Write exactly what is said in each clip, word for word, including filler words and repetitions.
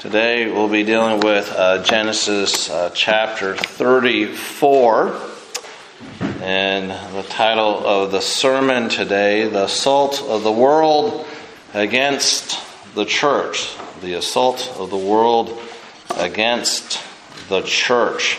Today we'll be dealing with uh, Genesis uh, chapter thirty-four, and the title of the sermon today, The Assault of the World Against the Church. The Assault of the World Against the Church.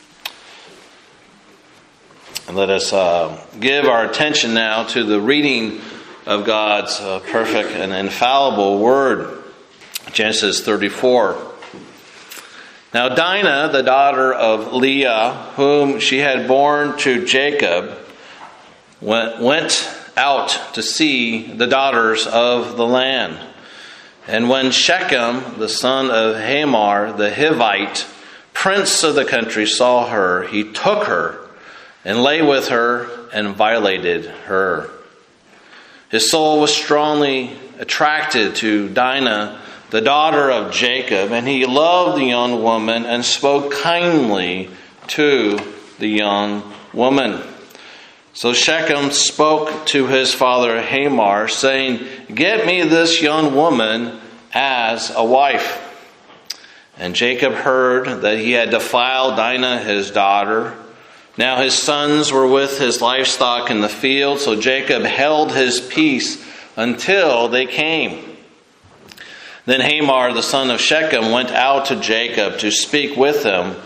And let us uh, give our attention now to the reading of God's uh, perfect and infallible Word. Genesis thirty-four. Now Dinah, the daughter of Leah, whom she had borne to Jacob, went, went out to see the daughters of the land. And when Shechem, the son of Hamor, the Hivite, prince of the country, saw her, he took her and lay with her and violated her. His soul was strongly attracted to Dinah, the daughter of Jacob, and he loved the young woman and spoke kindly to the young woman. So Shechem spoke to his father Hamor, saying, "Get me this young woman as a wife." And Jacob heard that he had defiled Dinah his daughter. Now his sons were with his livestock in the field, so Jacob held his peace until they came. Then Hamor, the son of Shechem, went out to Jacob to speak with him.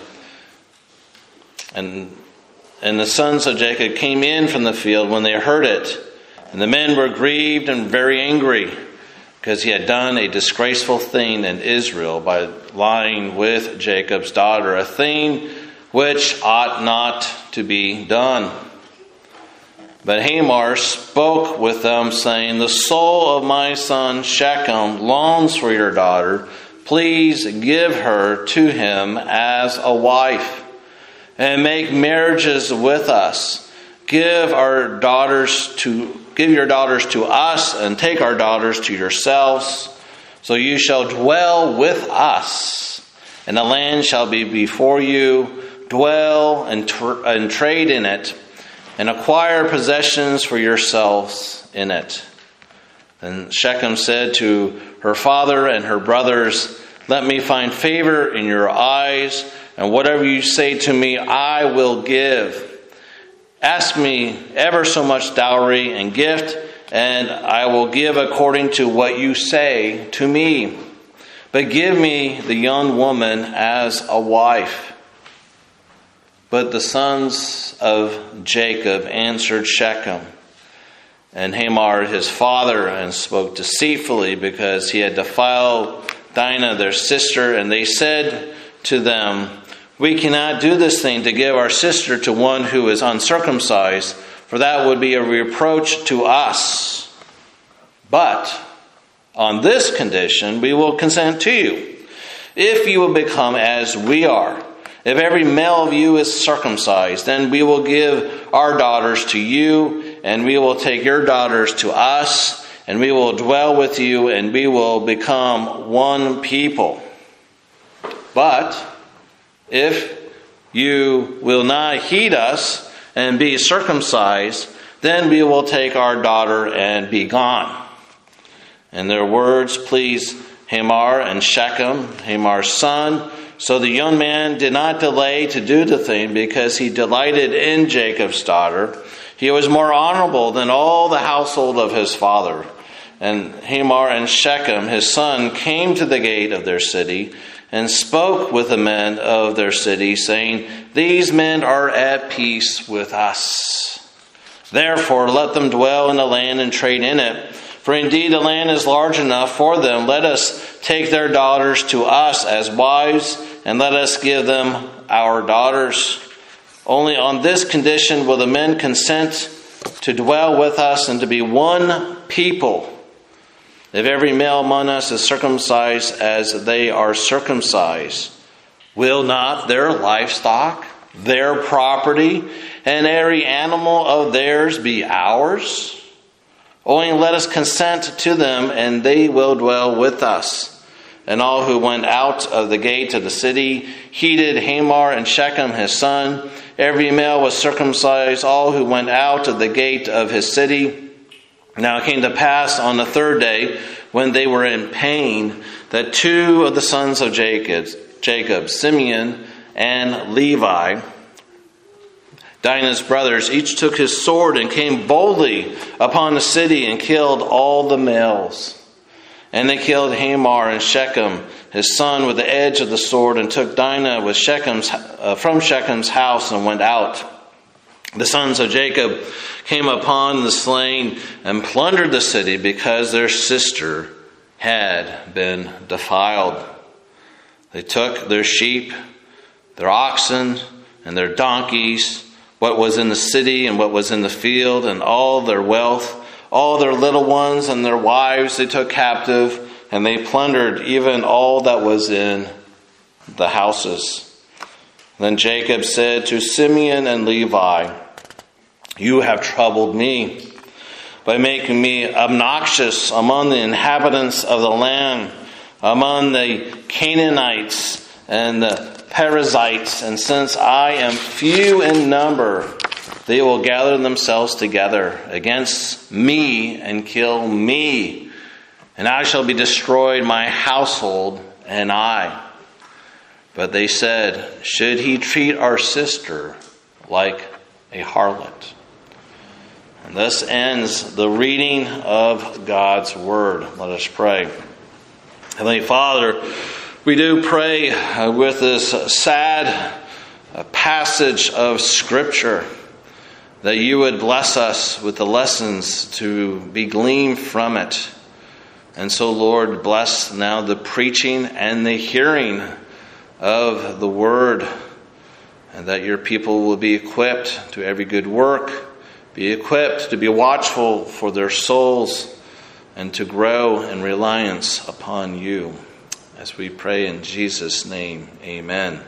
And, and the sons of Jacob came in from the field when they heard it. And the men were grieved and very angry, because he had done a disgraceful thing in Israel by lying with Jacob's daughter, a thing which ought not to be done. But Hamor spoke with them, saying, "The soul of my son Shechem longs for your daughter. Please give her to him as a wife, and make marriages with us. Give our daughters to give your daughters to us, and take our daughters to yourselves. So you shall dwell with us, and the land shall be before you. Dwell and, tr- and trade in it, and acquire possessions for yourselves in it." And Shechem said to her father and her brothers, "Let me find favor in your eyes, and whatever you say to me, I will give. Ask me ever so much dowry and gift, and I will give according to what you say to me. But give me the young woman as a wife." But the sons of Jacob answered Shechem and Hamor his father, and spoke deceitfully, because he had defiled Dinah their sister. And they said to them, "We cannot do this thing to give our sister to one who is uncircumcised, for that would be a reproach to us. But on this condition we will consent to you, if you will become as we are. If every male of you is circumcised, then we will give our daughters to you, and we will take your daughters to us, and we will dwell with you, and we will become one people. But if you will not heed us and be circumcised, then we will take our daughter and be gone." And their words pleased Hamor and Shechem, Hamor's son. So the young man did not delay to do the thing, because he delighted in Jacob's daughter. He was more honorable than all the household of his father. And Hamor and Shechem, his son, came to the gate of their city and spoke with the men of their city, saying, "These men are at peace with us. Therefore let them dwell in the land and trade in it. For indeed the land is large enough for them. Let us take their daughters to us as wives, and let us give them our daughters. Only on this condition will the men consent to dwell with us and to be one people. If every male among us is circumcised as they are circumcised, will not their livestock, their property, and every animal of theirs be ours? Only let us consent to them, and they will dwell with us." And all who went out of the gate of the city heeded Hamor and Shechem his son. Every male was circumcised, all who went out of the gate of his city. Now it came to pass on the third day, when they were in pain, that two of the sons of Jacob, Jacob, Simeon and Levi, Dinah's brothers, each took his sword and came boldly upon the city and killed all the males. And they killed Hamor and Shechem, his son, with the edge of the sword, and took Dinah with Shechem's, uh, from Shechem's house and went out. The sons of Jacob came upon the slain and plundered the city because their sister had been defiled. They took their sheep, their oxen, and their donkeys, what was in the city and what was in the field, and all their wealth, all their little ones and their wives they took captive, and they plundered even all that was in the houses. Then Jacob said to Simeon and Levi, "You have troubled me by making me obnoxious among the inhabitants of the land, among the Canaanites and the Perizzites, and since I am few in number, they will gather themselves together against me and kill me, and I shall be destroyed, my household and I." But they said, "Should he treat our sister like a harlot?" And thus ends the reading of God's word. Let us pray. Heavenly Father, we do pray uh, with this sad uh, passage of Scripture that you would bless us with the lessons to be gleaned from it. And so, Lord, bless now the preaching and the hearing of the word, and that your people will be equipped to every good work, be equipped to be watchful for their souls, and to grow in reliance upon you. As we pray in Jesus' name, amen.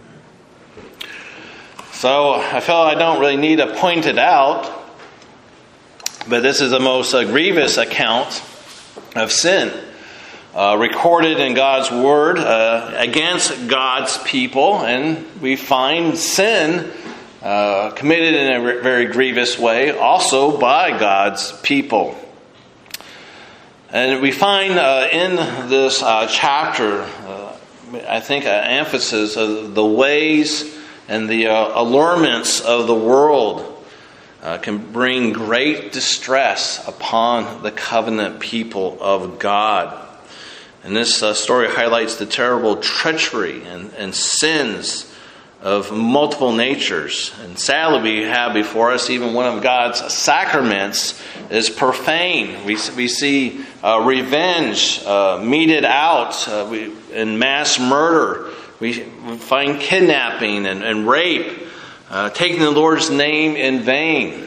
So I felt I don't really need to point it out, but this is the most uh, grievous account of sin uh, recorded in God's word uh, against God's people, and we find sin uh, committed in a very grievous way also by God's people. And we find uh, in this uh, chapter, uh, I think, an emphasis of the ways and the uh, allurements of the world uh, can bring great distress upon the covenant people of God. And this uh, story highlights the terrible treachery and, and sins of multiple natures. And sadly, we have before us even one of God's sacraments is profane. We, we see uh, revenge uh, meted out uh, we, in mass murder. We, we find kidnapping and, and rape, uh, taking the Lord's name in vain.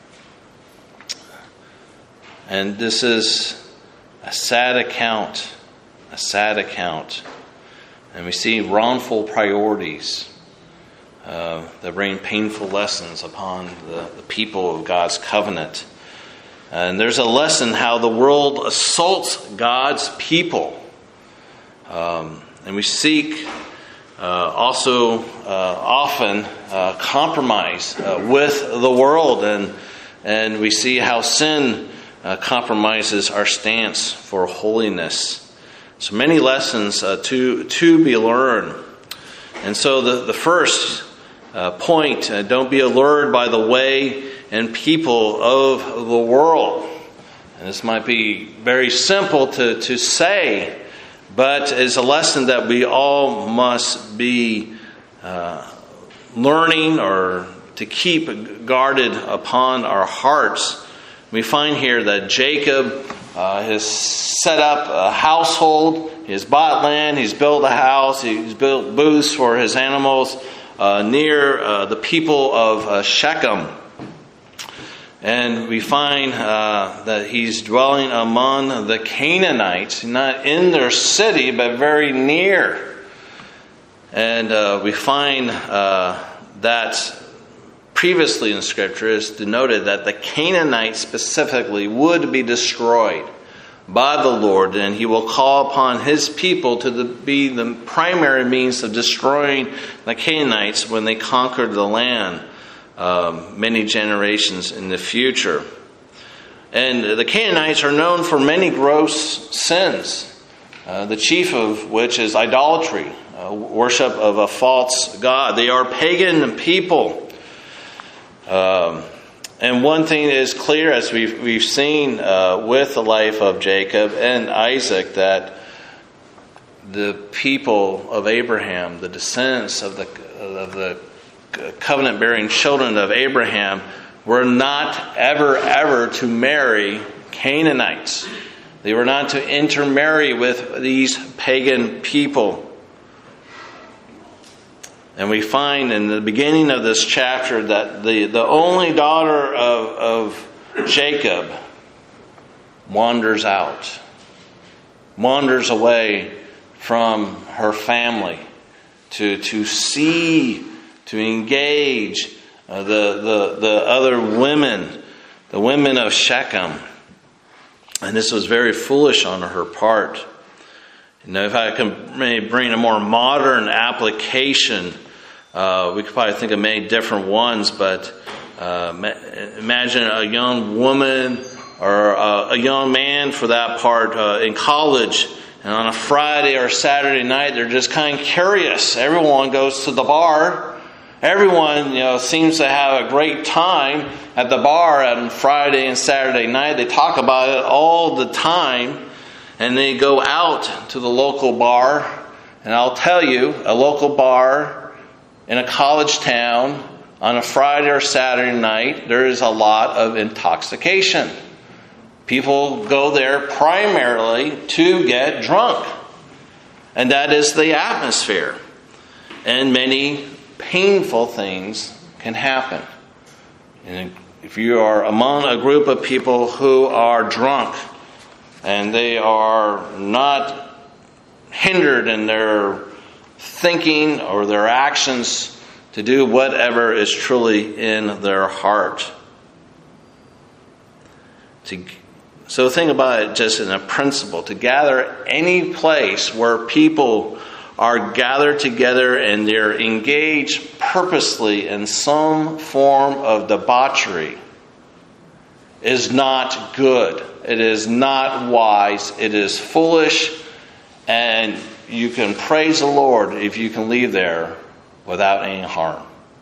And this is a sad account, a sad account. And we see wrongful priorities Uh, that bring painful lessons upon the, the people of God's covenant. And there's a lesson how the world assaults God's people. Um, and we seek uh, also uh, often uh, compromise uh, with the world. And, and we see how sin uh, compromises our stance for holiness. So many lessons uh, to, to be learned. And so the, the first Uh, point, uh, don't be allured by the way and people of the world. And this might be very simple to, to say, but it's a lesson that we all must be uh, learning or to keep guarded upon our hearts. We find here that Jacob uh, has set up a household, he's bought land, he's built a house, he's built booths for his animals, Uh, near uh, the people of uh, Shechem. And we find uh, that he's dwelling among the Canaanites, not in their city, but very near. And uh, we find uh, that previously in Scripture is denoted that the Canaanites specifically would be destroyed by the Lord, and he will call upon his people to the, be the primary means of destroying the Canaanites when they conquered the land um, many generations in the future. And the Canaanites are known for many gross sins. uh, the chief of which is idolatry, uh, worship of a false god. They are pagan people. Um, and one thing is clear, as we've, we've seen uh, with the life of Jacob and Isaac, that the people of Abraham, the descendants of the of the covenant-bearing children of Abraham, were not ever, ever to marry Canaanites. They were not to intermarry with these pagan people. And we find in the beginning of this chapter that the, the only daughter of, of Jacob wanders out, wanders away from her family to, to see, to engage uh, the, the, the other women, the women of Shechem. And this was very foolish on her part. You know, if I can maybe bring a more modern application, uh, we could probably think of many different ones, but uh, imagine a young woman or a, a young man, for that part, uh, in college, and on a Friday or Saturday night, they're just kind of curious. Everyone goes to the bar. Everyone, you know, seems to have a great time at the bar on Friday and Saturday night. They talk about it all the time. And they go out to the local bar. And I'll tell you, a local bar in a college town on a Friday or Saturday night, there is a lot of intoxication. People go there primarily to get drunk. And that is the atmosphere. And many painful things can happen. And if you are among a group of people who are drunk and they are not hindered in their thinking or their actions to do whatever is truly in their heart. To So think about it just in a principle. To gather any place where people are gathered together and they're engaged purposely in some form of debauchery is not good. It is not wise. It is foolish. And you can praise the Lord if you can leave there without any harm.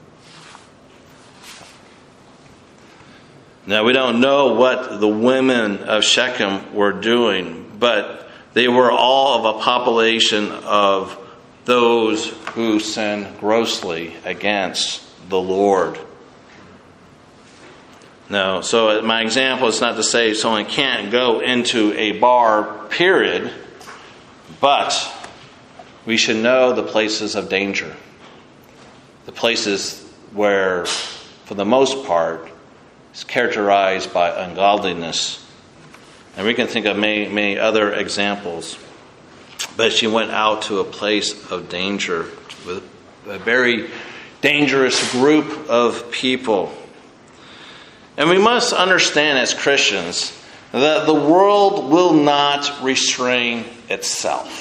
Now, we don't know what the women of Shechem were doing, but they were all of a population of those who sin grossly against the Lord. Now, so my example is not to say someone can't go into a bar, period, but we should know the places of danger. The places where, for the most part, is characterized by ungodliness. And we can think of many, many other examples. But she went out to a place of danger with a very dangerous group of people. And we must understand as Christians that the world will not restrain itself.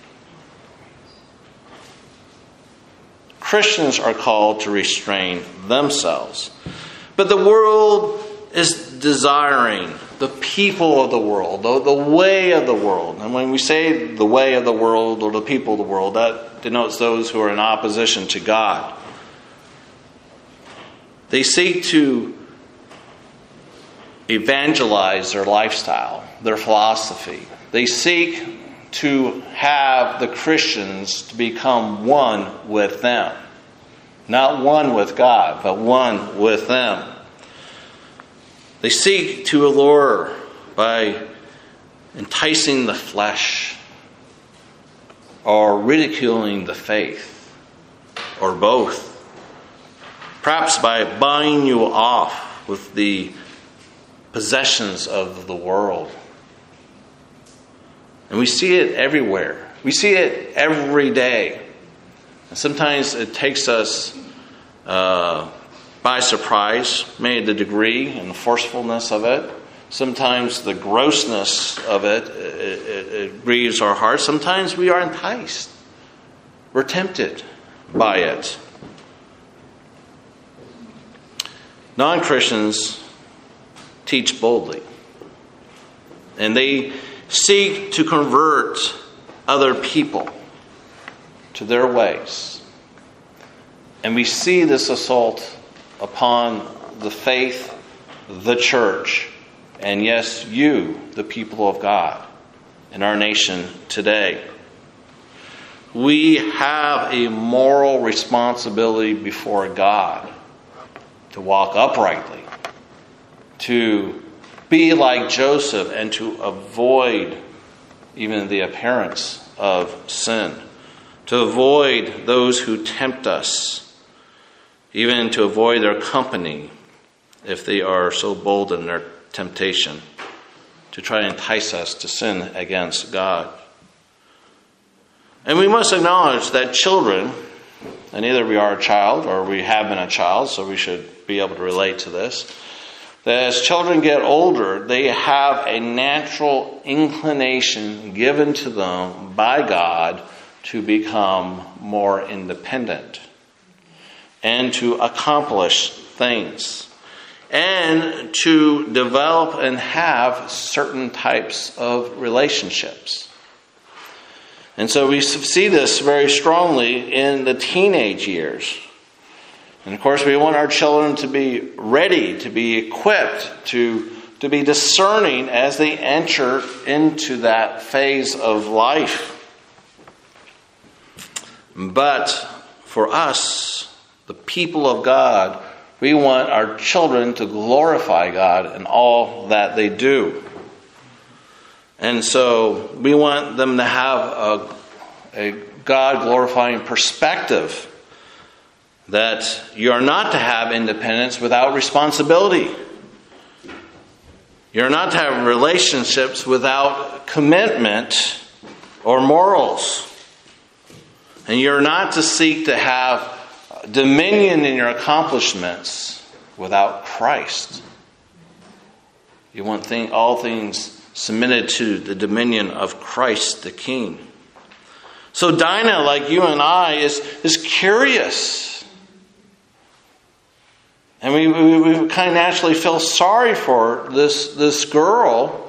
Christians are called to restrain themselves. But the world is desiring the people of the world, the, the way of the world. And when we say the way of the world or the people of the world, that denotes those who are in opposition to God. They seek to evangelize their lifestyle, their philosophy. They seek to have the Christians to become one with them. Not one with God, but one with them. They seek to allure by enticing the flesh or ridiculing the faith, or both. Perhaps by buying you off with the possessions of the world. And we see it everywhere. We see it every day. And sometimes it takes us uh, by surprise, maybe the degree and the forcefulness of it. Sometimes the grossness of it, it, it, it grieves our hearts. Sometimes we are enticed. We're tempted by it. Non-Christians teach boldly. And they seek to convert other people to their ways. And we see this assault upon the faith, the church, and yes, you, the people of God, in our nation today. We have a moral responsibility before God to walk uprightly, to be like Joseph, and to avoid even the appearance of sin, to avoid those who tempt us, even to avoid their company if they are so bold in their temptation to try and entice us to sin against God. And we must acknowledge that children, and either we are a child or we have been a child, so we should be able to relate to this, that as children get older, they have a natural inclination given to them by God to become more independent and to accomplish things, and to develop and have certain types of relationships. And so we see this very strongly in the teenage years. And of course we want our children to be ready, to be equipped, to, to be discerning as they enter into that phase of life. But for us, the people of God, we want our children to glorify God in all that they do. And so we want them to have a, a God-glorifying perspective, that you are not to have independence without responsibility. You're not to have relationships without commitment or morals. And you're not to seek to have dominion in your accomplishments without Christ. You want thing, all things submitted to the dominion of Christ the King. So Dinah, like you and I, is, is curious. And we, we, we kind of naturally feel sorry for this, this girl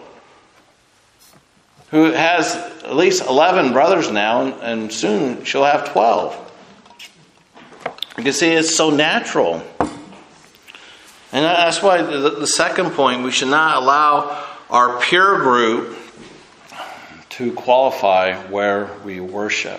who has at least eleven brothers now, and, and soon she'll have twelve. You can see it's so natural. And that's why the, the second point, we should not allow our peer group to qualify where we worship.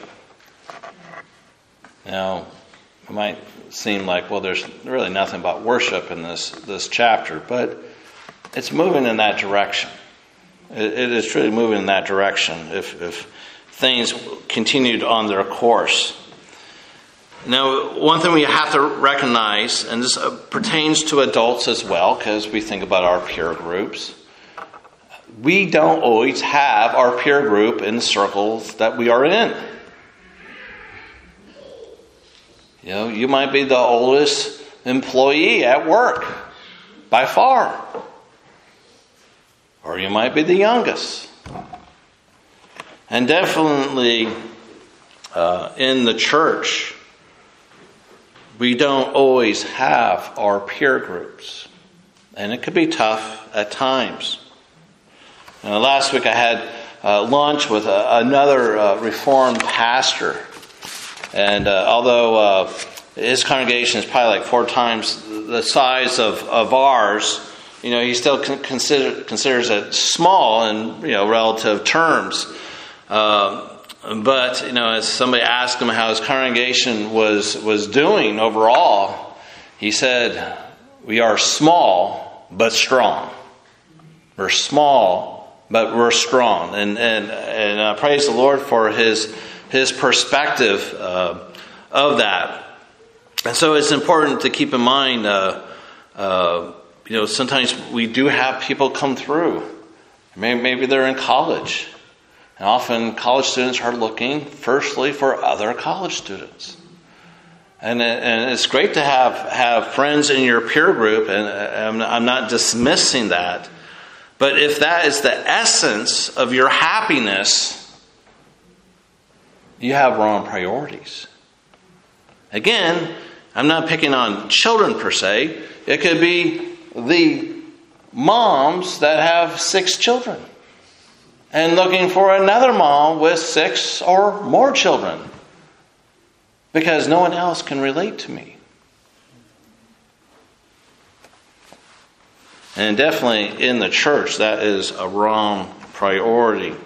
Now, it might seem like, well, there's really nothing about worship in this, this chapter, but it's moving in that direction. It, it is truly moving in that direction if, if things continued on their course. Now, one thing we have to recognize, and this pertains to adults as well, because we think about our peer groups, we don't always have our peer group in the circles that we are in. You know, you might be the oldest employee at work, by far. Or you might be the youngest. And definitely uh, in the church, we don't always have our peer groups. And it could be tough at times. Uh, last week I had uh, lunch with a, another uh, Reformed pastor. And uh, although uh, his congregation is probably like four times the size of, of ours, you know, he still con- consider, considers it small in, you know, relative terms. Uh, but, you know, as somebody asked him how his congregation was, was doing overall, he said, "We are small but strong. We're small, but we're strong." And and and uh, praise the Lord for his his perspective uh, of that. And so it's important to keep in mind, uh, uh, you know, sometimes we do have people come through. Maybe, maybe they're in college. And often college students are looking firstly for other college students. And, and it's great to have, have friends in your peer group, and I'm not dismissing that. But if that is the essence of your happiness, you have wrong priorities. Again, I'm not picking on children per se. It could be the moms that have six children. and looking for another mom with six or more children because no one else can relate to me. And definitely in the church, that is a wrong priority.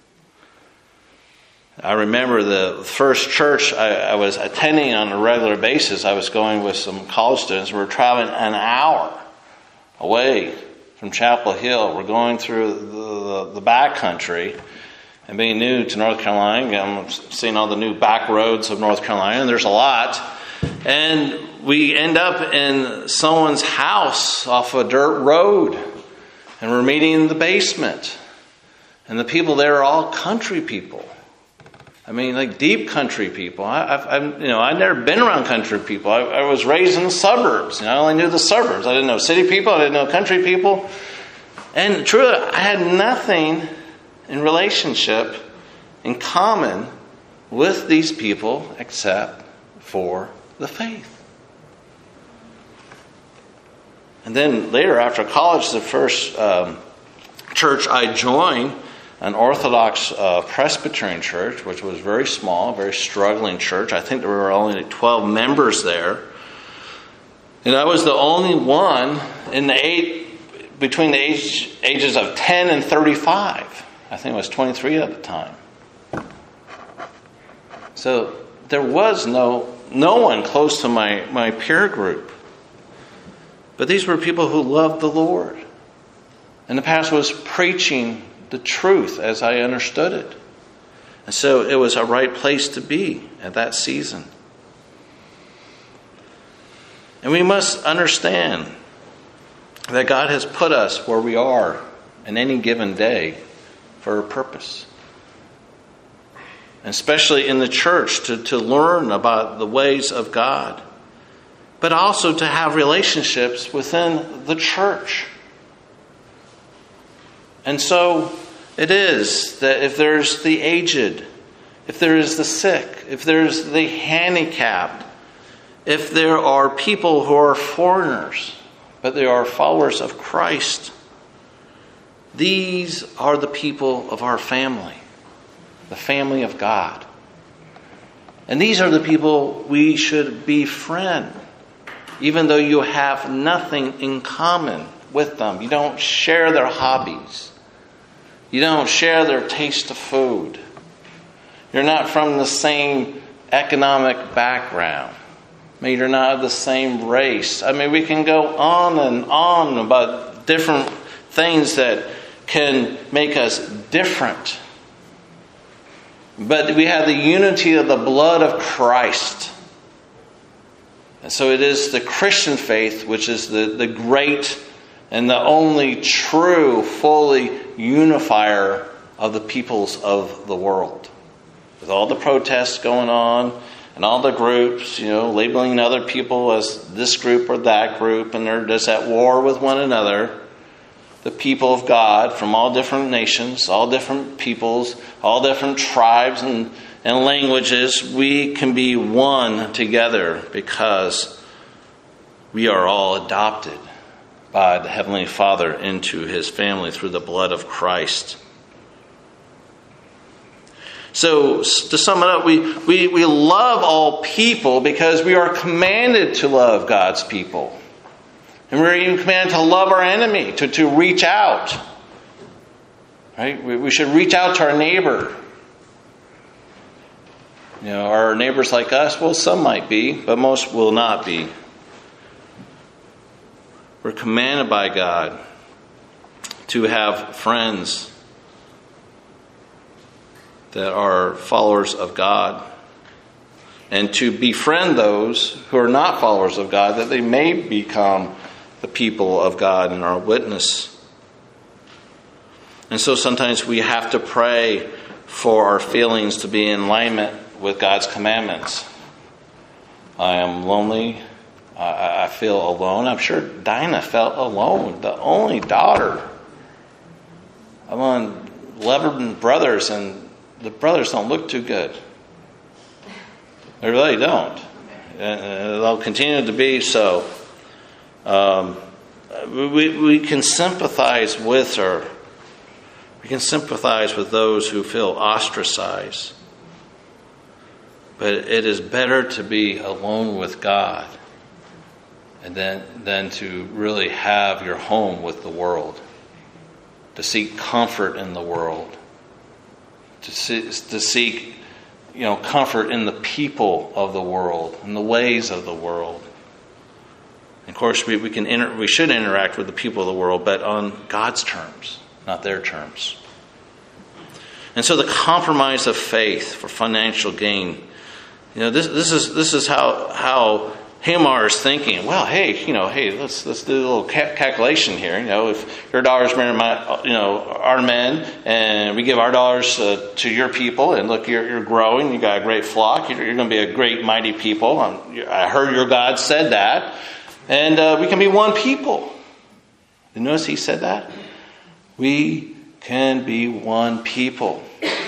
I remember the first church I, I was attending on a regular basis. I was going with some college students. We were traveling an hour away from Chapel Hill. We're going through the, the, the back country. And being new to North Carolina, I'm seeing all the new back roads of North Carolina, and there's a lot. And we end up in someone's house off a dirt road, and we're meeting in the basement. And the people there are all country people. I mean, like deep country people. I, I've, I've, you know, I've never been around country people. I, I was raised in the suburbs. You know, I only knew the suburbs. I didn't know city people. I didn't know country people. And truly, I had nothing in relationship in common with these people except for the faith. And then later, after college, the first um, church I joined, an Orthodox uh, Presbyterian church, which was very small, very struggling church. I think there were only like twelve members there. And I was the only one in the eight, between the age, ages of ten and thirty-five. I think I was twenty-three at the time. So there was no no one close to my, my peer group. But these were people who loved the Lord. And the pastor was preaching the truth as I understood it. And so it was a right place to be at that season. And we must understand that God has put us where we are in any given day for a purpose. And especially in the church, to, to learn about the ways of God. But also to have relationships within the church. And so it is that if there's the aged, if there is the sick, if there's the handicapped, if there are people who are foreigners, but they are followers of Christ, these are the people of our family, the family of God. And these are the people we should befriend, even though you have nothing in common with them. You don't share their hobbies. You don't share their taste of food. You're not from the same economic background. I mean, you're not of the same race. I mean, we can go on and on about different things that can make us different. But we have the unity of the blood of Christ. And so it is the Christian faith, which is the, the great and the only true, fully unifier of the peoples of the world. With all the protests going on and all the groups, you know, labeling other people as this group or that group, and they're just at war with one another. The people of God from all different nations, all different peoples, all different tribes and, and languages, we can be one together because we are all adopted by the Heavenly Father into His family through the blood of Christ. So, to sum it up, we, we, we love all people because we are commanded to love God's people. And we're even commanded to love our enemy, to, to reach out. Right? We, we should reach out to our neighbor. You know, are our neighbors like us? Well, some might be, but most will not be. We're commanded by God to have friends that are followers of God, and to befriend those who are not followers of God, that they may become the people of God and our witness. And so sometimes we have to pray for our feelings to be in alignment with God's commandments. I am lonely. I feel alone. I'm sure Dinah felt alone. The only daughter among eleven brothers, and the brothers don't look too good. They really don't. And they'll continue to be so. Um, we, we can sympathize with her. We can sympathize with those who feel ostracized. But it is better to be alone with God and then than to really have your home with the world, to seek comfort in the world, to see, to seek, you know, comfort in the people of the world, in the ways of the world. And of course, we, we can inter, we should interact with the people of the world, but on God's terms, not their terms. And so, the compromise of faith for financial gain. You know, this this is this is how how Hamar is thinking. Well, hey, you know, hey, let's let's do a little ca- calculation here. You know, if your daughters marry my, you know, our men, and we give our daughters uh, to your people, and look, you're you're growing. You got a great flock. You're, you're going to be a great, mighty people. Um, I heard your God said that, and uh, we can be one people. You notice he said that? We can be one people.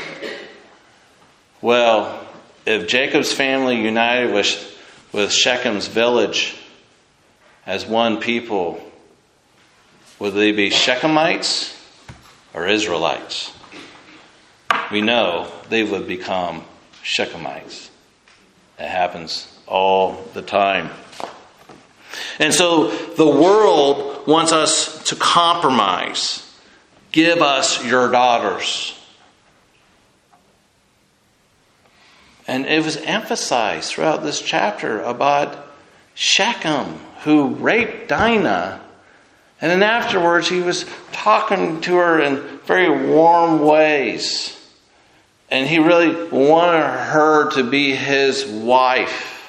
Well, if Jacob's family united with, with Shechem's village as one people, would they be Shechemites or Israelites? We know they would become Shechemites. It happens all the time. And so the world wants us to compromise. Give us your daughters. And it was emphasized throughout this chapter about Shechem, who raped Dinah. And then afterwards, he was talking to her in very warm ways. And he really wanted her to be his wife.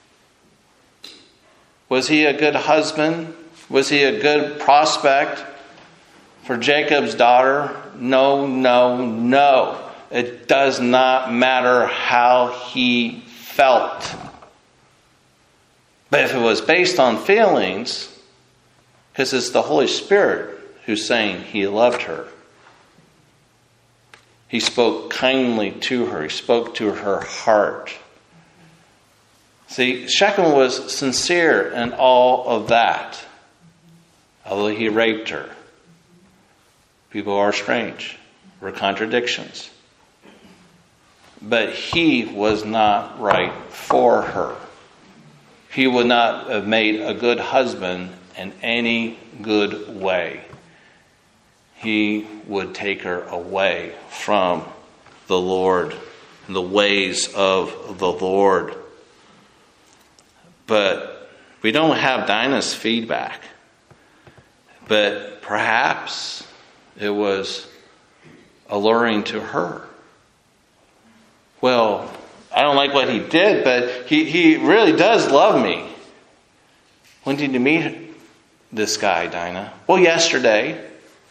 Was he a good husband? Was he a good prospect for Jacob's daughter? No, no, no. It does not matter how he felt. But if it was based on feelings, because it's the Holy Spirit who's saying he loved her. He spoke kindly to her. He spoke to her heart. See, Shechem was sincere in all of that, although he raped her. People are strange. There were contradictions. But he was not right for her. He would not have made a good husband in any good way. He would take her away from the Lord, the ways of the Lord. But we don't have Dinah's feedback. But perhaps it was alluring to her. Well, I don't like what he did, but he, he really does love me. When did you meet this guy, Dinah? Well, yesterday.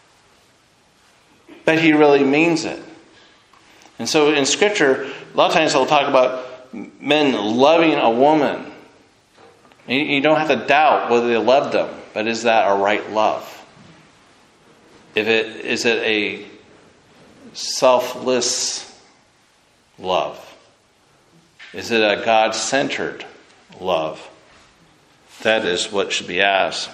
But he really means it. And so in Scripture, a lot of times they'll talk about men loving a woman. You don't have to doubt whether they love them, but is that a right love? If it is it a selfless love? Is it a God-centered love? That is what should be asked.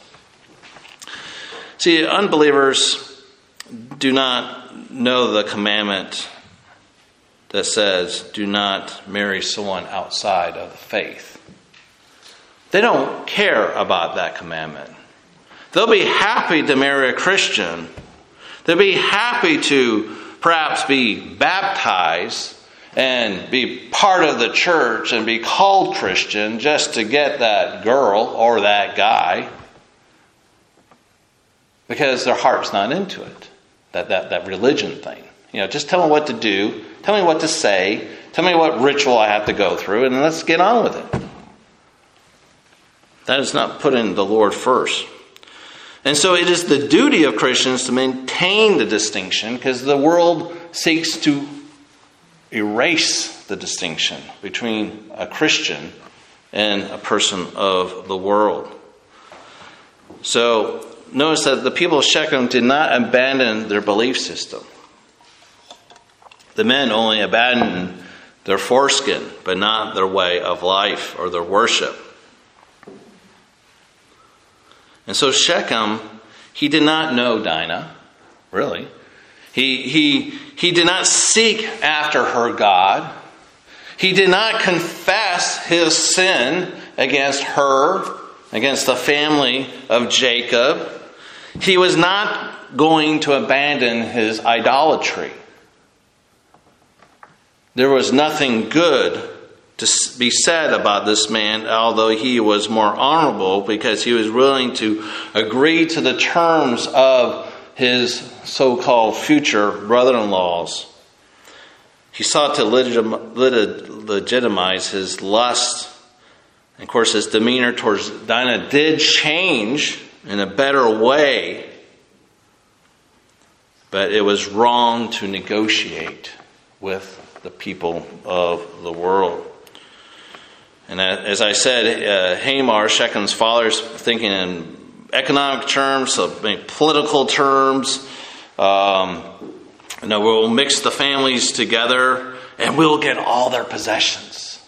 See, unbelievers do not know the commandment that says, do not marry someone outside of the faith. They don't care about that commandment. They'll be happy to marry a Christian. They'll be happy to perhaps be baptized and be part of the church and be called Christian just to get that girl or that guy, because their heart's not into it. That, that, that religion thing. You know, just tell me what to do. Tell me what to say. Tell me what ritual I have to go through, and let's get on with it. That is not putting the Lord first. And so it is the duty of Christians to maintain the distinction, because the world seeks to erase the distinction between a Christian and a person of the world. So notice that the people of Shechem did not abandon their belief system. The men only abandoned their foreskin, but not their way of life or their worship. And so Shechem, he did not know Dinah, really. He, he, he did not seek after her God. He did not confess his sin against her, against the family of Jacob. He was not going to abandon his idolatry. There was nothing good to be said about this man, although he was more honorable because he was willing to agree to the terms of his so-called future brother-in-laws. He sought to legitim- legitimize his lust. And of course, his demeanor towards Dinah did change in a better way, but it was wrong to negotiate with the people of the world. And as I said, uh, Hamor, Shechem's father, is thinking in economic terms, of political terms. Um, you know, we'll mix the families together and we'll get all their possessions.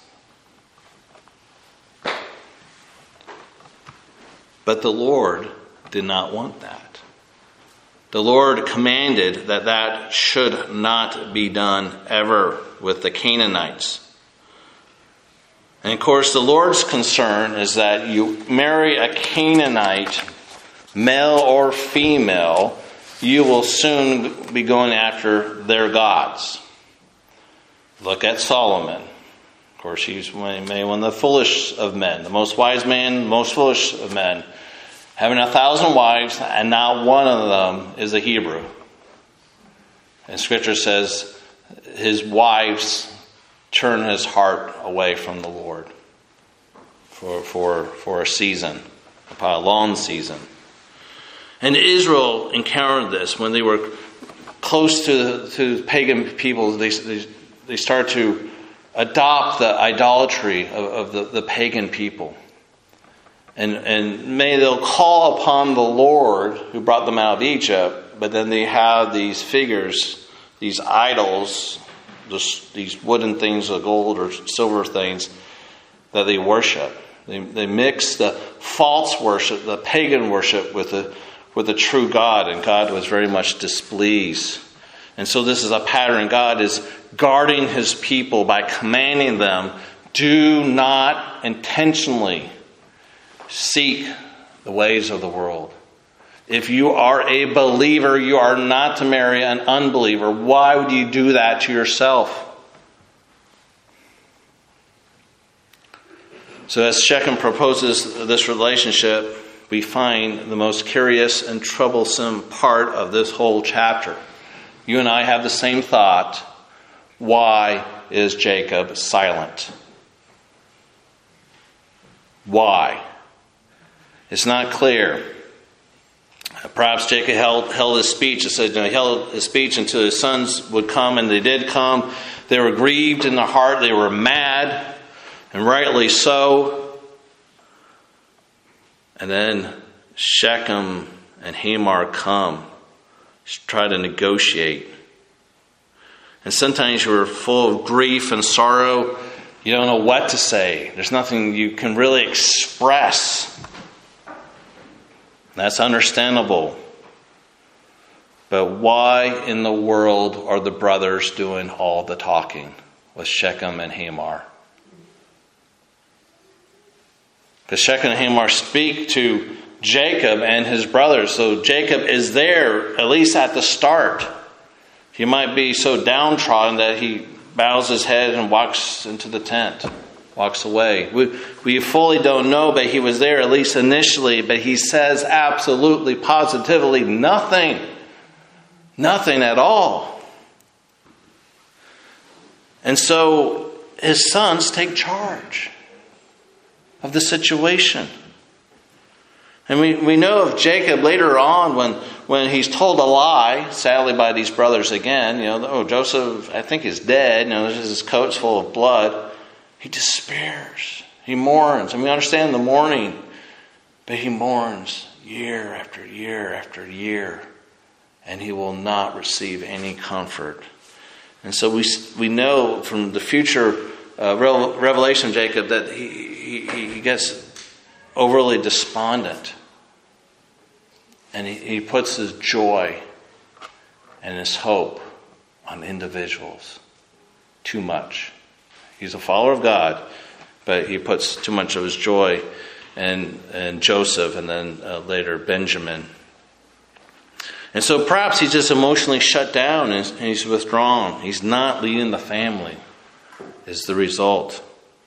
But the Lord did not want that. The Lord commanded that that should not be done ever with the Canaanites. And of course, the Lord's concern is that you marry a Canaanite, male or female, you will soon be going after their gods. Look at Solomon. Of course, he's maybe one of the foolish of men, the most wise man, most foolish of men, having a thousand wives, and not one of them is a Hebrew. And Scripture says his wives turn his heart away from the Lord for for for a season, a long season. And Israel encountered this when they were close to to pagan people. They they, they started to adopt the idolatry of, of the, the pagan people. And and may they'll call upon the Lord who brought them out of Egypt, but then they have these figures, these idols, this, these wooden things of gold or silver things that they worship. They they mix the false worship, the pagan worship, with the with the true God, and God was very much displeased. And so this is a pattern. God is guarding his people by commanding them, do not intentionally seek the ways of the world. If you are a believer, you are not to marry an unbeliever. Why would you do that to yourself? So as Shechem proposes this relationship, we find the most curious and troublesome part of this whole chapter. You and I have the same thought. Why is Jacob silent? Why? It's not clear. Perhaps Jacob held, held his speech. It said, you know, he held his speech until his sons would come, and they did come. They were grieved in the heart. They were mad, and rightly so. And then Shechem and Hamor come to try to negotiate. And sometimes you're full of grief and sorrow. You don't know what to say. There's nothing you can really express. That's understandable. But why in the world are the brothers doing all the talking with Shechem and Hamor? Because Shechem and Hamor speak to Jacob and his brothers. So Jacob is there, at least at the start. He might be so downtrodden that he bows his head and walks into the tent, walks away. We, we fully don't know, but he was there at least initially. But he says absolutely, positively nothing. Nothing at all. And so his sons take charge of the situation. And we, we know of Jacob later on when, when he's told a lie, sadly by these brothers again, you know, oh, Joseph, I think, is dead. You know, his coat's full of blood. He despairs. He mourns. And we understand the mourning. But he mourns year after year after year. And he will not receive any comfort. And so we we know from the future uh, revelation of Jacob that he, he, he gets overly despondent. And he, he puts his joy and his hope on individuals too much. He's a follower of God, but he puts too much of his joy in, in Joseph and then uh, later Benjamin. And so perhaps he's just emotionally shut down and he's withdrawn. He's not leading the family, is the result.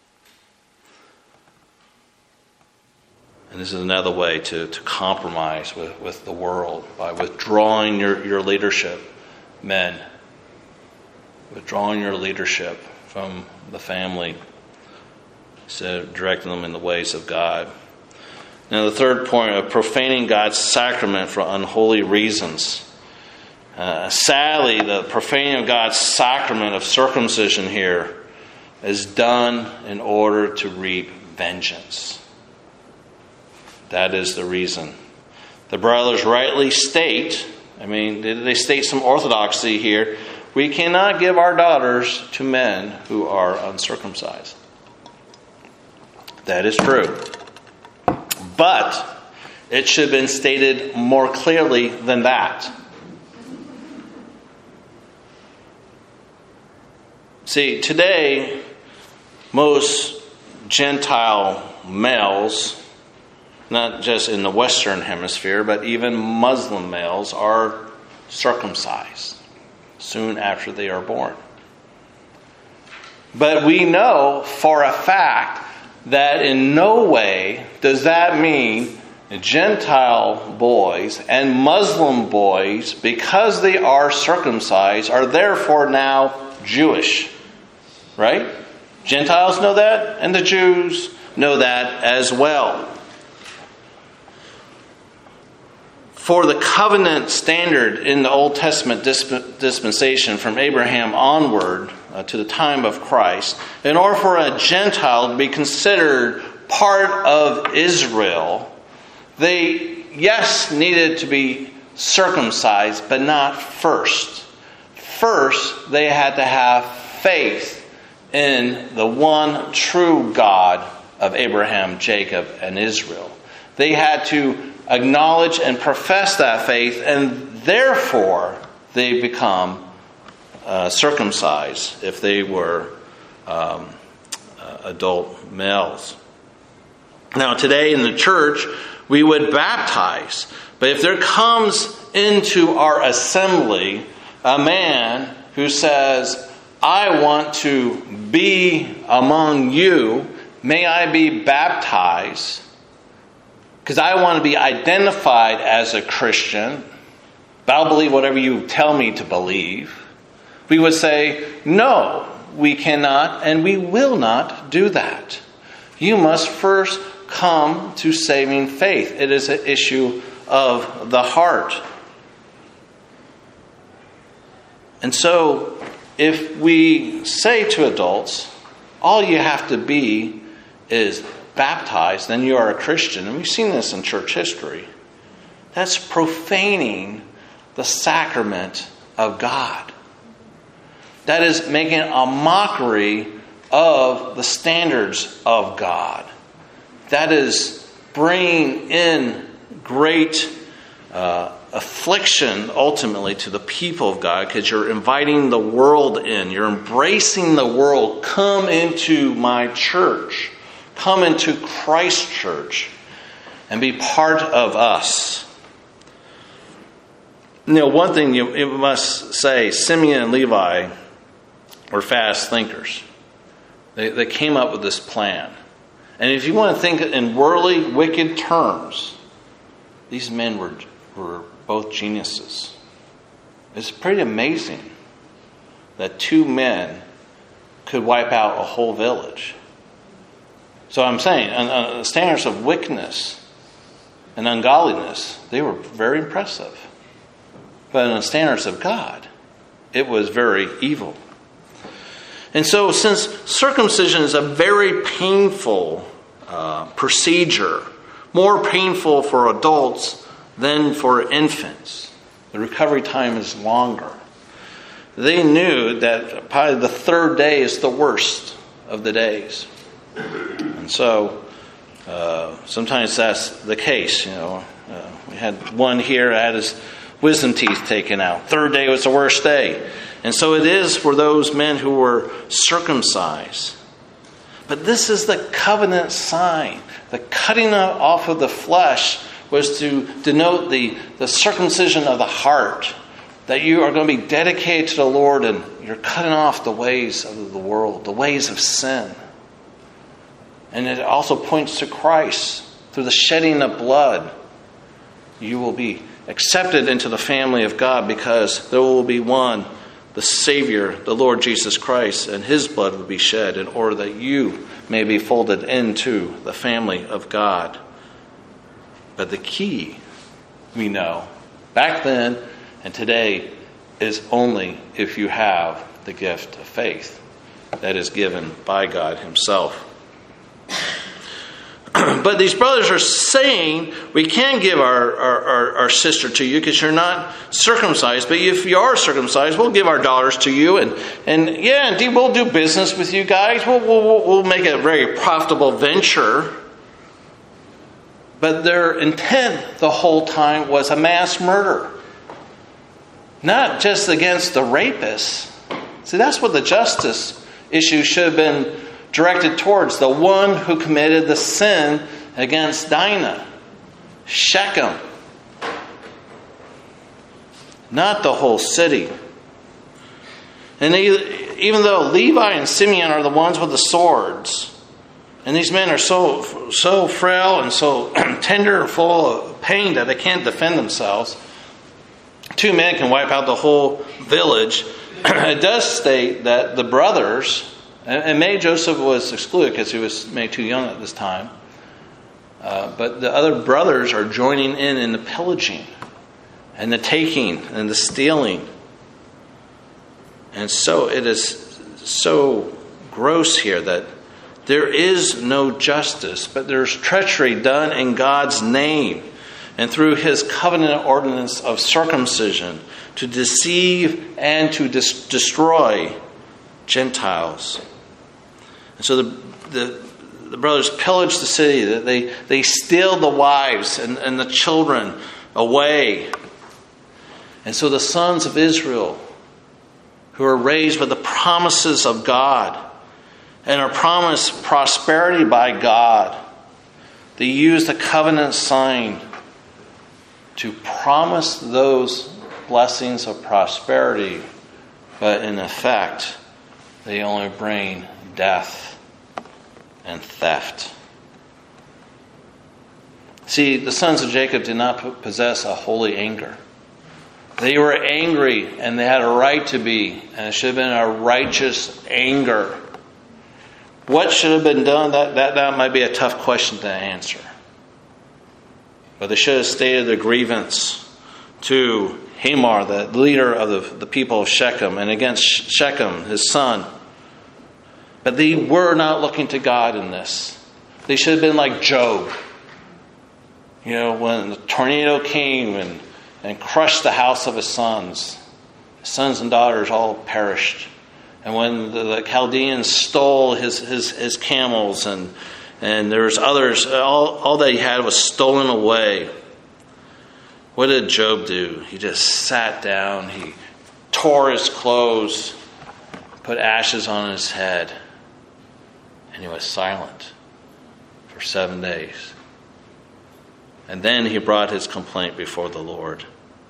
And this is another way to, to compromise with, with the world, by withdrawing your, your leadership, men. Withdrawing your leadership from the family, instead of directing them in the ways of God. Now the third point, of profaning God's sacrament for unholy reasons. Uh, sadly, the profaning of God's sacrament of circumcision here is done in order to reap vengeance. That is the reason. The brothers rightly state, I mean, they state some orthodoxy here. We cannot give our daughters to men who are uncircumcised. That is true. But it should have been stated more clearly than that. See, today, most Gentile males, not just in the Western Hemisphere, but even Muslim males, are circumcised soon after they are born. But we know for a fact that in no way does that mean Gentile boys and Muslim boys, because they are circumcised, are therefore now Jewish. Right? Gentiles know that, and the Jews know that as well. For the covenant standard in the Old Testament disp- dispensation from Abraham onward uh, to the time of Christ, in order for a Gentile to be considered part of Israel, they, yes, needed to be circumcised, but not first. First, they had to have faith in the one true God of Abraham, Jacob, and Israel. They had to acknowledge and profess that faith, and therefore they become uh, circumcised if they were um, uh, adult males. Now today in the church we would baptize, but if there comes into our assembly a man who says, I want to be among you, may I be baptized? Because I want to be identified as a Christian, but I'll believe whatever you tell me to believe. We would say, no, we cannot and we will not do that. You must first come to saving faith. It is an issue of the heart. And so, if we say to adults, all you have to be is baptized, then you are a Christian. And we've seen this in church history. That's profaning the sacrament of God. That is making a mockery of the standards of God. That is bringing in great uh, affliction ultimately to the people of God, because you're inviting the world in. You're embracing the world. Come into my church. Come into Christ's church and be part of us. You know, one thing you, you must say, Simeon and Levi were fast thinkers. They, they came up with this plan. And if you want to think in worldly, wicked terms, these men were, were both geniuses. It's pretty amazing that two men could wipe out a whole village. So I'm saying, on the standards of wickedness and ungodliness, they were very impressive. But on the standards of God, it was very evil. And so, since circumcision is a very painful uh, procedure, more painful for adults than for infants, the recovery time is longer. They knew that probably the third day is the worst of the days. And so, uh, sometimes that's the case. You know, uh, we had one here. I had his wisdom teeth taken out. Third day was the worst day. And so it is for those men who were circumcised. But this is the covenant sign. The cutting off of the flesh was to denote the, the circumcision of the heart. That you are going to be dedicated to the Lord and you're cutting off the ways of the world, the ways of sin. And it also points to Christ. Through the shedding of blood, you will be accepted into the family of God because there will be one, the Savior, the Lord Jesus Christ, and His blood will be shed in order that you may be folded into the family of God. But the key, we know, back then and today, is only if you have the gift of faith that is given by God Himself. But these brothers are saying, we can give our, our, our, our sister to you because you're not circumcised. But if you are circumcised, we'll give our daughters to you. And, and yeah, indeed, we'll do business with you guys. We'll, we'll, we'll make it a very profitable venture. But their intent the whole time was a mass murder. Not just against the rapists. See, that's what the justice issue should have been directed towards. The one who committed the sin against Dinah. Shechem. Not the whole city. And they, even though Levi and Simeon are the ones with the swords, and these men are so, so frail and so tender and full of pain that they can't defend themselves, two men can wipe out the whole village. It does state that the brothers, and maybe Joseph was excluded because he was maybe too young at this time, uh, but the other brothers are joining in in the pillaging and the taking and the stealing. And so it is so gross here that there is no justice, but there's treachery done in God's name and through His covenant ordinance of circumcision to deceive and to dis- destroy Gentiles. And so the, the, the brothers pillage the city. They, they steal the wives and, and the children away. And so the sons of Israel, who are raised with the promises of God and are promised prosperity by God, they use the covenant sign to promise those blessings of prosperity, but in effect, they only bring death and theft. See, the sons of Jacob did not possess a holy anger. They were angry, and they had a right to be, and it should have been a righteous anger. What should have been done? That, that, that might be a tough question to answer. But they should have stated their grievance to Hamor, the leader of the, the people of Shechem, and against Shechem, his son. But they were not looking to God in this. They should have been like Job. You know, when the tornado came and, and crushed the house of his sons, his sons and daughters all perished. And when the, the Chaldeans stole his, his, his camels and and there was others, all, all that he had was stolen away. What did Job do? He just sat down, he tore his clothes, put ashes on his head, and he was silent for seven days. And then he brought his complaint before the Lord.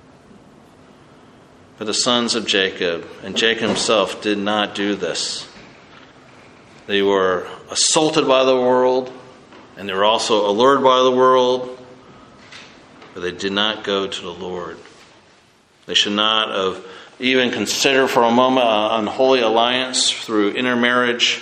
But the sons of Jacob, and Jacob himself, did not do this. They were assaulted by the world, and they were also allured by the world, but they did not go to the Lord. They should not have even considered for a moment an unholy alliance through intermarriage,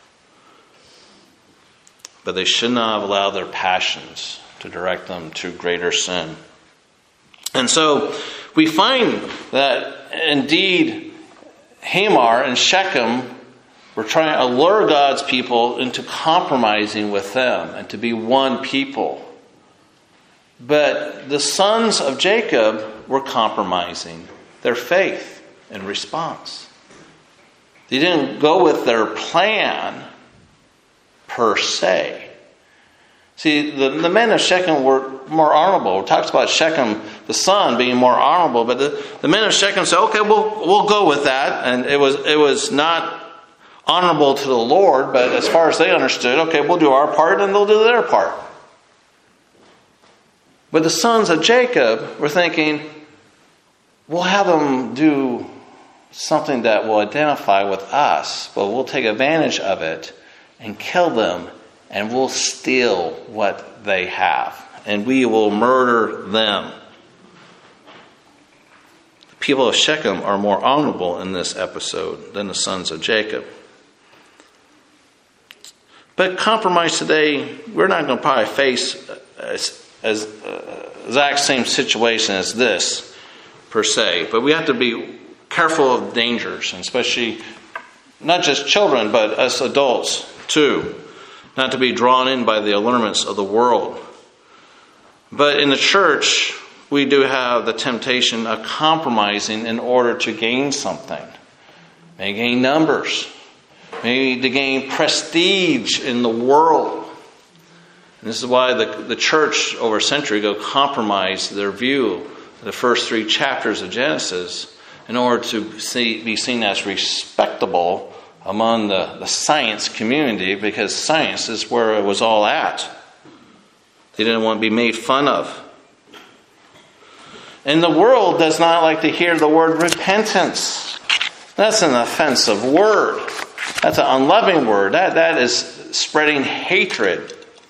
but they should not have allowed their passions to direct them to greater sin. And so we find that indeed Hamor and Shechem were trying to allure God's people into compromising with them and to be one people. But the sons of Jacob were compromising their faith in response. They didn't go with their plan per se, See, the, the men of Shechem were more honorable. It talks about Shechem, the son, being more honorable. But the, the men of Shechem said, okay, we'll we'll go with that. And it was it was not honorable to the Lord, but as far as they understood, okay, we'll do our part and they'll do their part. But the sons of Jacob were thinking, we'll have them do something that will identify with us, but we'll take advantage of it and kill them, and we'll steal what they have, and we will murder them. The people of Shechem are more honorable in this episode than the sons of Jacob. But compromise today, we're not going to probably face as, as uh, exact same situation as this, per se. But we have to be careful of dangers, and especially not just children, but us adults too. Not to be drawn in by the allurements of the world. But in the church, we do have the temptation of compromising in order to gain something. Maybe gain numbers. Maybe to gain prestige in the world. And this is why the, the church over a century ago compromised their view of the first three chapters of Genesis in order to see, be seen as respectable among the, the science community, because science is where it was all at. They didn't want to be made fun of. And the world does not like to hear the word repentance. That's an offensive word. That's an unloving word. That, that is spreading hatred.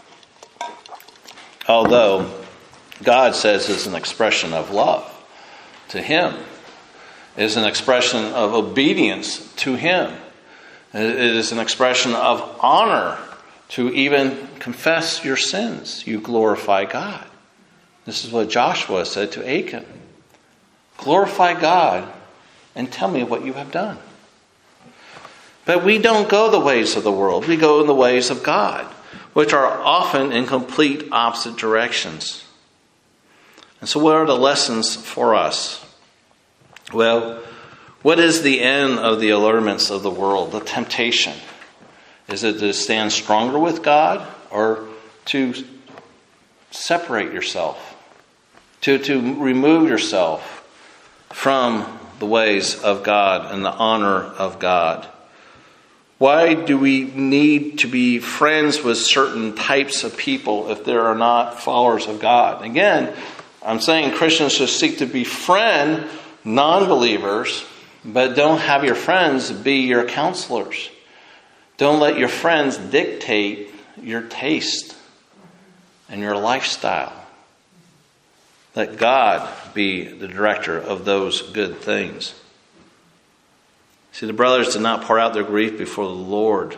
Although God says it's an expression of love to Him. It is an expression of obedience to Him. It is an expression of honor to even confess your sins. You glorify God. This is what Joshua said to Achan. Glorify God and tell me what you have done. But we don't go the ways of the world. We go in the ways of God, which are often in complete opposite directions. And so what are the lessons for us? Well, what is the end of the allurements of the world, the temptation? Is it to stand stronger with God or to separate yourself, to, to remove yourself from the ways of God and the honor of God? Why do we need to be friends with certain types of people if they are not followers of God? Again, I'm saying Christians should seek to befriend non-believers, but don't have your friends be your counselors. Don't let your friends dictate your taste and your lifestyle. Let God be the director of those good things. See, the brothers did not pour out their grief before the Lord.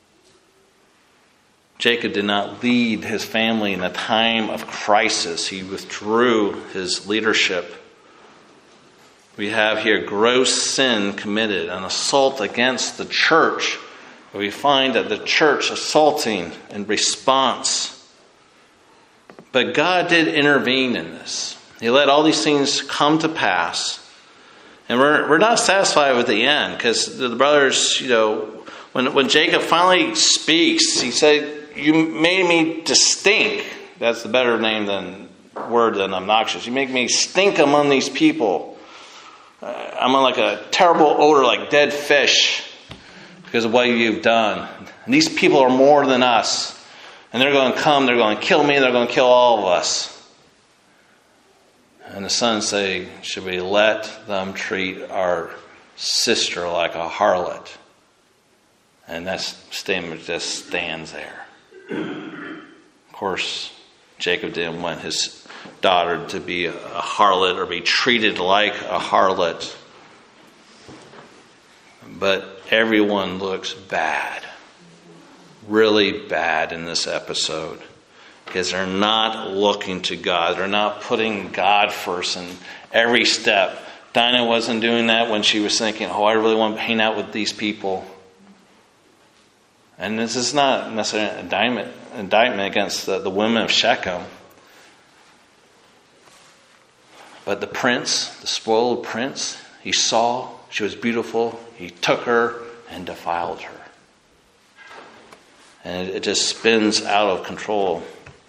Jacob did not lead his family in a time of crisis. He withdrew his leadership. We have here gross sin committed, an assault against the church. We find that the church assaulting in response. But God did intervene in this. He let all these things come to pass. And we're we're not satisfied with the end, because the brothers, you know, when when Jacob finally speaks, he said, "You made me to stink." That's the better name than word than obnoxious. You make me stink among these people. Uh, I'm like a terrible odor, like dead fish, because of what you've done. And these people are more than us. And they're going to come, they're going to kill me, they're going to kill all of us. And the sons say, should we let them treat our sister like a harlot? And that statement just stands there. Of course, Jacob didn't want his daughter to be a harlot or be treated like a harlot. But everyone looks bad. Really bad in this episode. Because they're not looking to God. They're not putting God first in every step. Dinah wasn't doing that when she was thinking, oh, I really want to hang out with these people. And this is not necessarily an indictment, indictment against the, the women of Shechem. But the prince, the spoiled prince, he saw she was beautiful. He took her and defiled her. And it just spins out of control.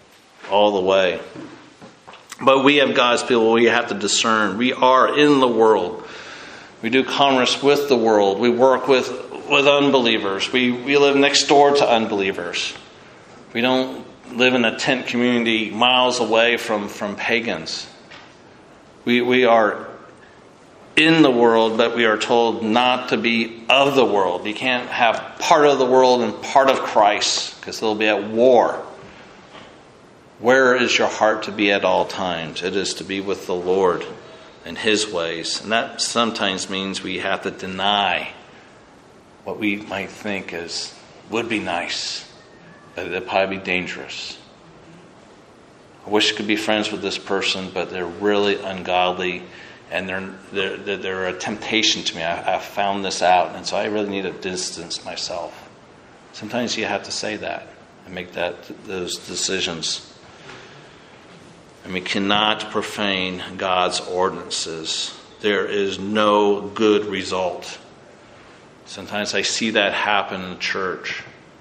all the way. But we have God's people. We have to discern. We are in the world. We do commerce with the world. We work with, with unbelievers. We, we live next door to unbelievers. We don't live in a tent community miles away from, from pagans. We, we are in the world, but we are told not to be of the world. You can't have part of the world and part of Christ, because they'll be at war. Where is your heart to be at all times? It is to be with the Lord and His ways. And that sometimes means we have to deny what we might think is would be nice, but it'd probably be dangerous. I wish I could be friends with this person, but they're really ungodly, and they're they're, they're a temptation to me. I, I found this out, and so I really need to distance myself. Sometimes you have to say that and make that those decisions. And we cannot profane God's ordinances. There is no good result. Sometimes I see that happen in the church.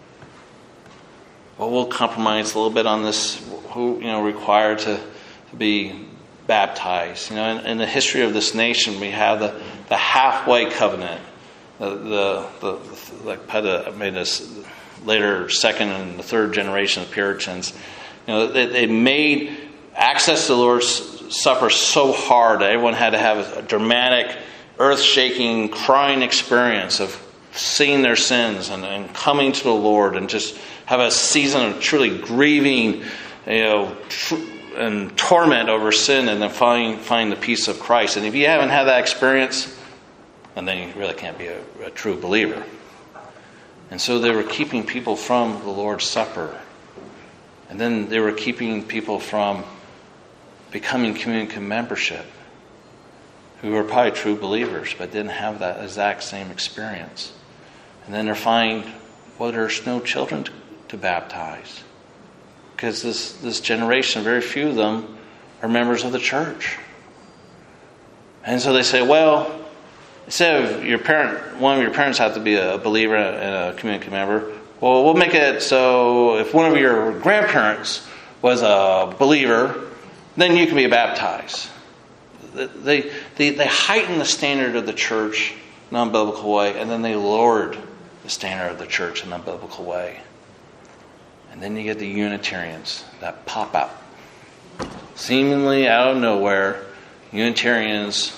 Well, we'll compromise a little bit on this. Who, you know, required to, to be baptized? You know, in, in the history of this nation, we have the, the halfway covenant. The the, the, the like I made this later second and the third generation of Puritans. You know, they, they made access to the Lord's Supper so hard that everyone had to have a dramatic, earth-shaking, crying experience of seeing their sins and, and coming to the Lord, and just have a season of truly grieving, you know, tr- and torment over sin, and then find find the peace of Christ. And if you haven't had that experience, then you really can't be a, a true believer. And so they were keeping people from the Lord's Supper, and then they were keeping people from becoming community membership, who were probably true believers but didn't have that exact same experience. And then they're finding, well, there's no children to, to baptize, because this this generation, very few of them are members of the church. And so they say, well, instead of your parent, one of your parents have to be a believer and a community member, well, we'll make it so if one of your grandparents was a believer, then you can be baptized. They, they, they heighten the standard of the church in an unbiblical way, and then they lowered the standard of the church in an unbiblical way. And then you get the Unitarians that pop out. Seemingly out of nowhere, Unitarians,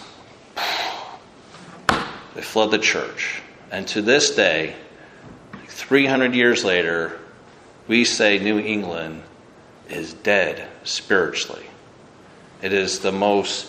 they flood the church. And to this day, three hundred years later, we say New England is dead spiritually. It is the most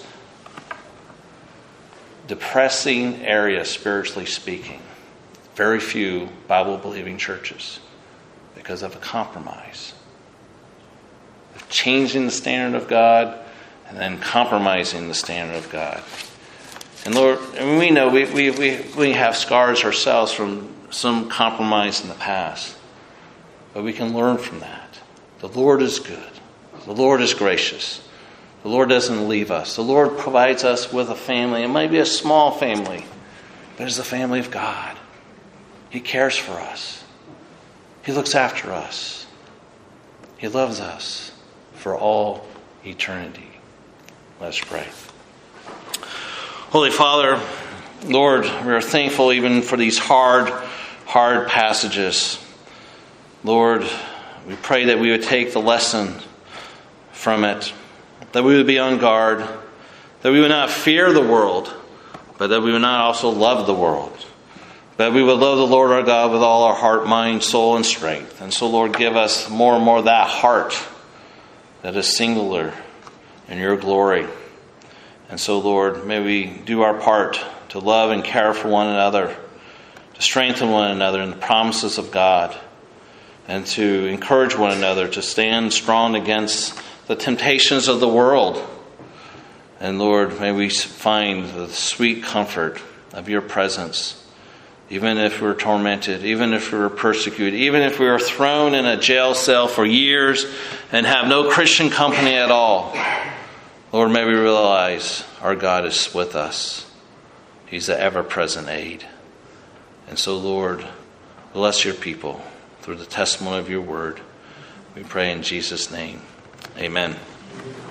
depressing area, spiritually speaking. Very few Bible-believing churches, because of a compromise. Of changing the standard of God and then compromising the standard of God. And Lord, I mean, we know we, we, we, we have scars ourselves from some compromise in the past. But we can learn from that. The Lord is good. The Lord is gracious. The Lord doesn't leave us. The Lord provides us with a family. It might be a small family, but it's the family of God. He cares for us. He looks after us. He loves us for all eternity. Let's pray. Holy Father, Lord, we are thankful even for these hard, hard passages. Lord, we pray that we would take the lesson from it, that we would be on guard, that we would not fear the world, but that we would not also love the world. That we would love the Lord our God with all our heart, mind, soul, and strength. And so, Lord, give us more and more that heart that is singular in your glory. And so, Lord, may we do our part to love and care for one another, to strengthen one another in the promises of God, and to encourage one another to stand strong against the temptations of the world. And Lord, may we find the sweet comfort of your presence, even if we're tormented, even if we're persecuted, even if we are thrown in a jail cell for years and have no Christian company at all. Lord, may we realize our God is with us. He's the ever-present aid. And so, Lord, bless your people through the testimony of your word. We pray in Jesus' name. Amen.